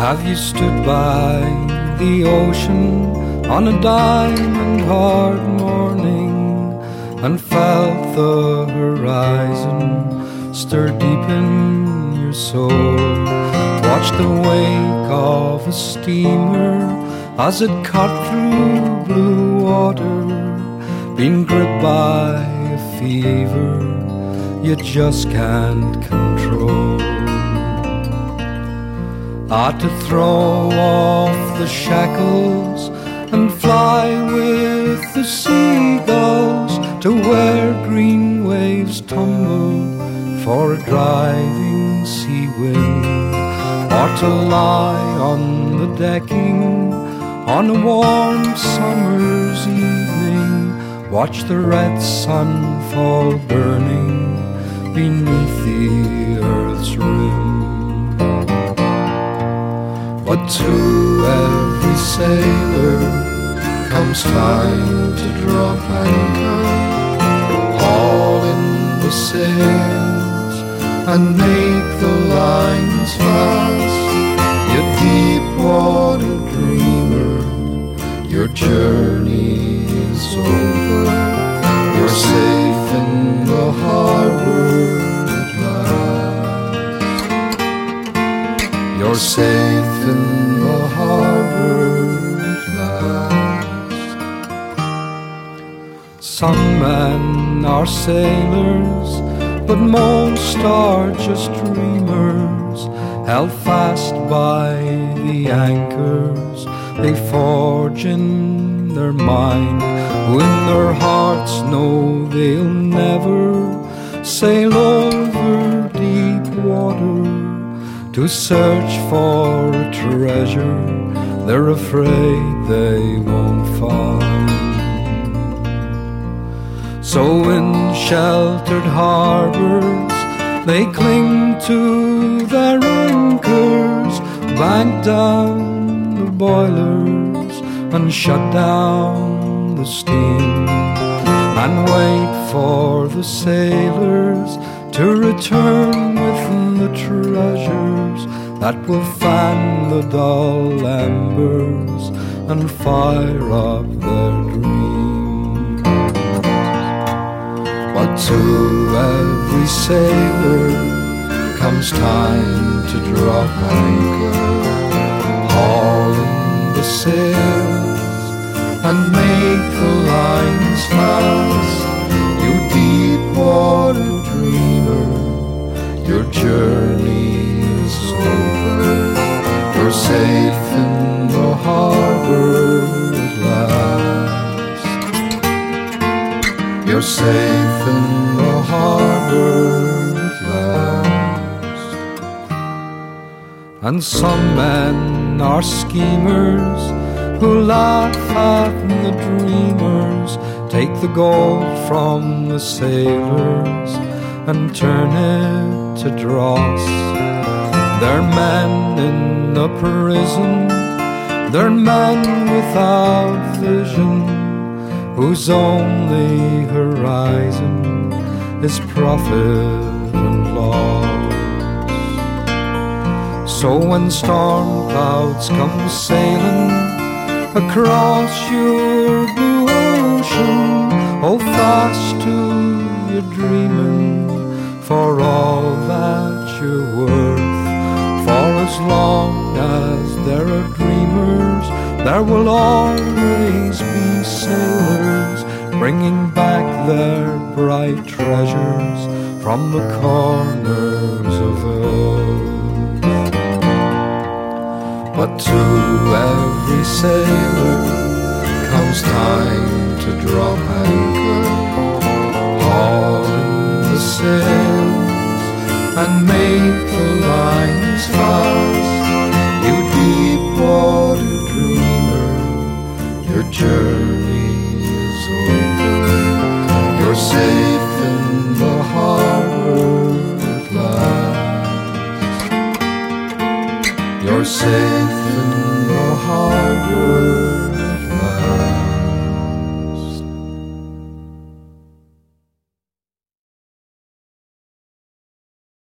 Have you stood by the ocean on a diamond hard morning and felt the horizon stir deep in your soul? Watched the wake of a steamer as it cut through blue water, been gripped by a fever you just can't control. Had to throw off the shackles and fly with the seagulls to where green waves tumble for a driving sea wind, or to lie on the decking on a warm summer's evening, watch the red sun fall burning beneath the earth's rim. But to every sailor comes time to drop anchor, haul in the sails and make the lines fast. You deep water dreamer, your journey is over. You're safe in the harbor at last. You're safe in the harbor at last. Some men are sailors, but most are just dreamers, held fast by the anchors they forge in their mind, who in their hearts know they'll never sail over deep water to search for a treasure they're afraid they won't find. So in sheltered harbors they cling to their anchors, bank down the boilers and shut down the steam, and wait for the sailors to return with the treasures that will fan the dull embers and fire up their dreams. But to every sailor comes time to drop anchor, haul in the sails and make the lines fast. You deep water dreamer, your journey is over. You're safe in the harbor at last. You're safe in the harbor at last. And some men are schemers who laugh at the dreamers, take the gold from the sailors and turn it to dross. They're men in a prison, they're men without vision, whose only horizon is profit and loss. So when storm clouds come sailing across your blue ocean, hold fast to your dreaming, for all that you're worth. For as long as there are dreamers, there will always be sailors bringing back their bright treasures from the corners of earth. But to every sailor comes time to drop anchor, haul in the sails and make the lines fast. You deep water dreamer, your journey is over. You're safe in the harbor at last. You're safe in the harbor